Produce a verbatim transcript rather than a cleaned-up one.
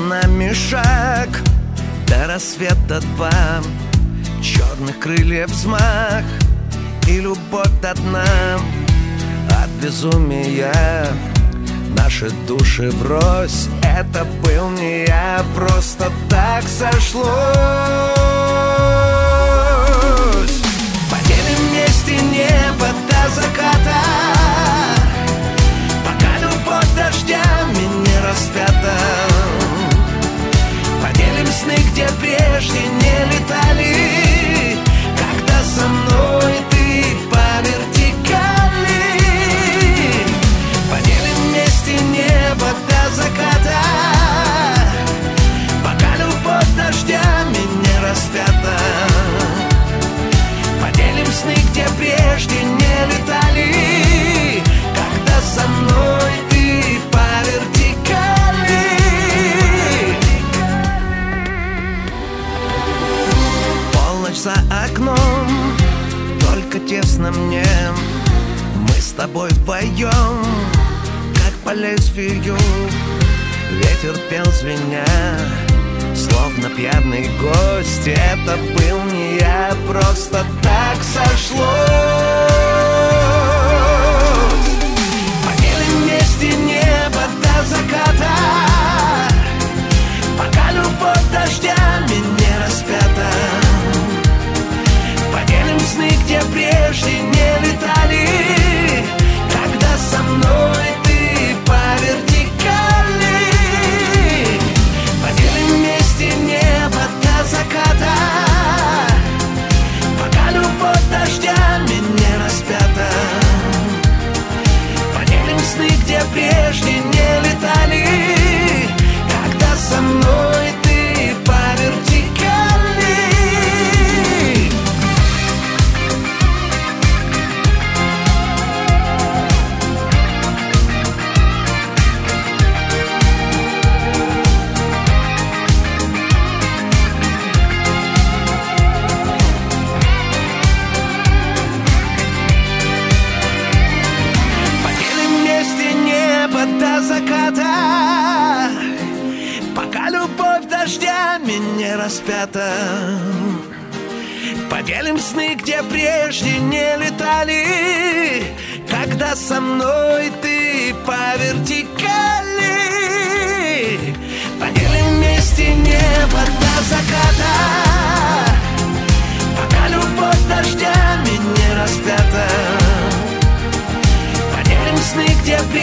нами шаг, до рассвета два, черных крыльев взмах и любовь до дна. От безумия наши души врозь. Это был не я, просто так сошлось. Поделим вместе небо до заката, пока любовь дождями не распята. Поделим сны, где прежде не летали, когда со мной ты по вертикали. Поделим вместе небо до заката, пока любовь дождями не распята. Поделим сны, где прежде не летали, когда со мной ты по вертикали. Полночь за окном, только тесно мне. Мы с тобой вдвоем, как по лезвию. Ветер пел звеня, словно пьяный гость. Это был не я, просто так сошлось. Поделим вместе небо до заката, пока любовь дождями не распята. Поделим сны, где прежде не летали, когда со мной ты по вертикали. Поделим вместе небо до заката, пока любовь дождями не распята. Поделим сны, где прежде не летали, когда со мной ты по вертикали. До заката, пока любовь дождями не распята. Поделим сны, где прежде не летали, когда со мной ты по вертикали. Поделим вместе небо до заката, пока любовь дождями не распята. Поделим сны, где прежде